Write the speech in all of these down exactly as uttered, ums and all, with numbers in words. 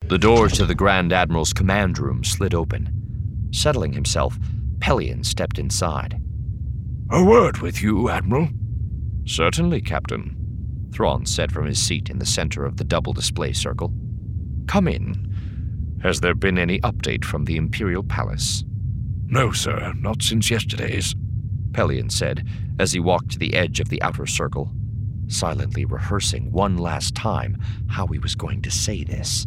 The doors to the Grand Admiral's command room slid open. Settling himself, Pelion stepped inside. "A word with you, Admiral." "Certainly, Captain," Thrawn said from his seat in the center of the double display circle. "Come in. Has there been any update from the Imperial Palace?" "No, sir, not since yesterday's," Pelion said as he walked to the edge of the outer circle, silently rehearsing one last time how he was going to say this.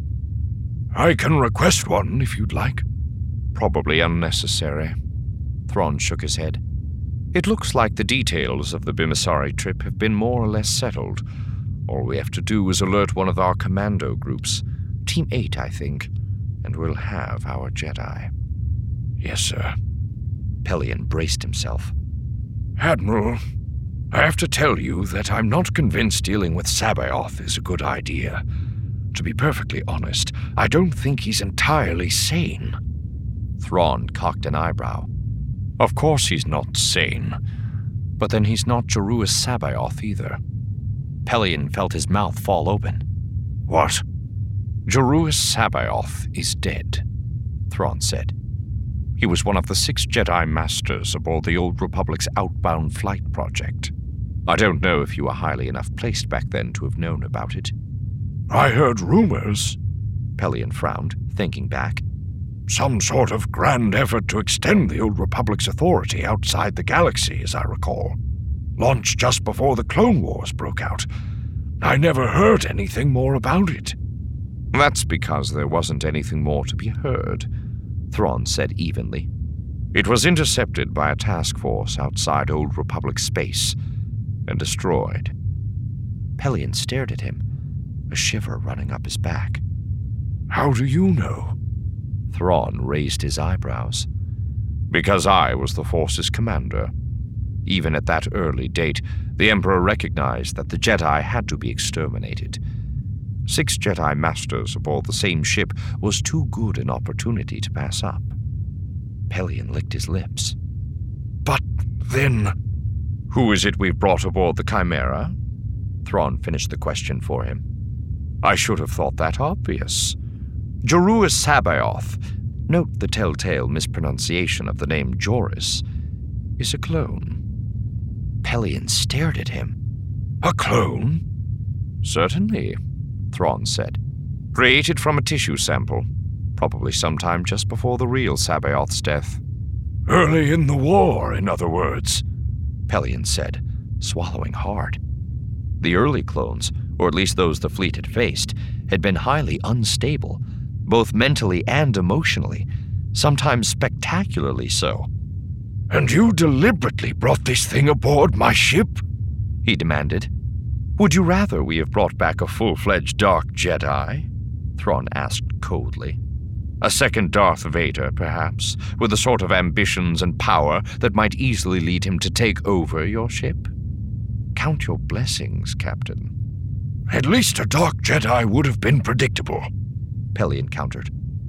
"I can request one if you'd like." "Probably unnecessary." Thrawn shook his head. "It looks like the details of the Bimasari trip have been more or less settled. All we have to do is alert one of our commando groups, Team eight, I think, and we'll have our Jedi." "Yes, sir." Pelion braced himself. "Admiral, I have to tell you that I'm not convinced dealing with Sabaoth is a good idea. To be perfectly honest, I don't think he's entirely sane." Thrawn cocked an eyebrow. "Of course he's not sane. But then he's not Joruus Sabaoth either." Pelion felt his mouth fall open. "What?" "Joruus Sabaoth is dead," Thrawn said. "He was one of the six Jedi Masters aboard the Old Republic's outbound flight project. I don't know if you were highly enough placed back then to have known about it." "I heard rumors." Pelion frowned, thinking back. "Some sort of grand effort to extend the Old Republic's authority outside the galaxy, as I recall. Launched just before the Clone Wars broke out. I never heard anything more about it." "That's because there wasn't anything more to be heard," Thrawn said evenly. "It was intercepted by a task force outside Old Republic space and destroyed." Pelion stared at him, a shiver running up his back. "How do you know?" Thrawn raised his eyebrows. "Because I was the Force's commander. Even at that early date, the Emperor recognized that the Jedi had to be exterminated. Six Jedi Masters aboard the same ship was too good an opportunity to pass up." Pelion licked his lips. "But then—" "Who is it we've brought aboard the Chimera?" Thrawn finished the question for him. "I should have thought that obvious. Joruus Sabaoth, note the telltale mispronunciation of the name Joruus, is a clone." Pelion stared at him. "A clone?" "Certainly," Thrawn said. "Created from a tissue sample, probably sometime just before the real Sabaoth's death." "Early in the war, in other words," Pelion said, swallowing hard. The early clones, or at least those the fleet had faced, had been highly unstable, both mentally and emotionally, sometimes spectacularly so. "And you deliberately brought this thing aboard my ship?" he demanded. "Would you rather we have brought back a full-fledged Dark Jedi?" Thrawn asked coldly. "A second Darth Vader, perhaps, with the sort of ambitions and power that might easily lead him to take over your ship? Count your blessings, Captain." "At least a Dark Jedi would have been predictable," Pelion countered.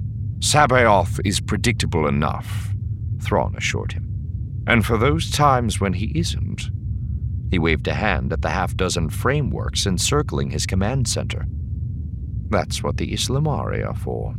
"Sabaoth is predictable enough," Thrawn assured him. "And for those times when he isn't." He waved a hand at the half-dozen frameworks encircling his command center. "That's what the Islamari are for."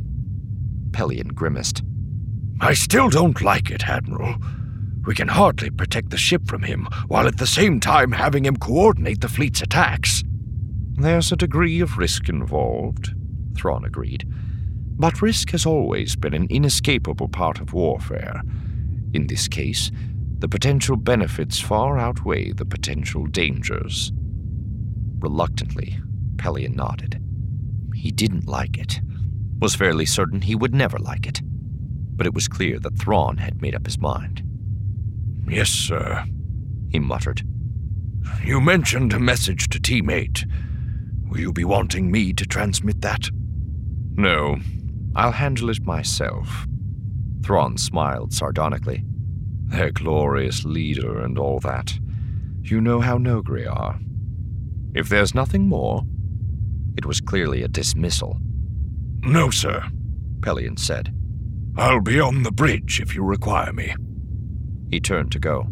Pelion grimaced. "I still don't like it, Admiral. We can hardly protect the ship from him, while at the same time having him coordinate the fleet's attacks." "There's a degree of risk involved," Thrawn agreed. "But risk has always been an inescapable part of warfare. In this case, the potential benefits far outweigh the potential dangers." Reluctantly, Pelion nodded. He didn't like it, was fairly certain he would never like it, but it was clear that Thrawn had made up his mind. "Yes, sir," he muttered. "You mentioned a message to Team eight. Will you be wanting me to transmit that?" "No, I'll handle it myself." Thrawn smiled sardonically. "Their glorious leader and all that. You know how Noghri are. If there's nothing more..." It was clearly a dismissal. "No, sir," Pelion said. "I'll be on the bridge if you require me." He turned to go.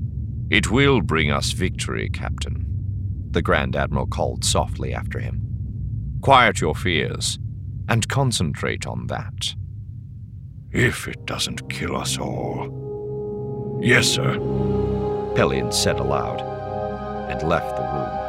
"It will bring us victory, Captain," the Grand Admiral called softly after him. "Quiet your fears. and concentrate on that. If it doesn't kill us all. Yes, sir. Pelion said aloud, and left the room.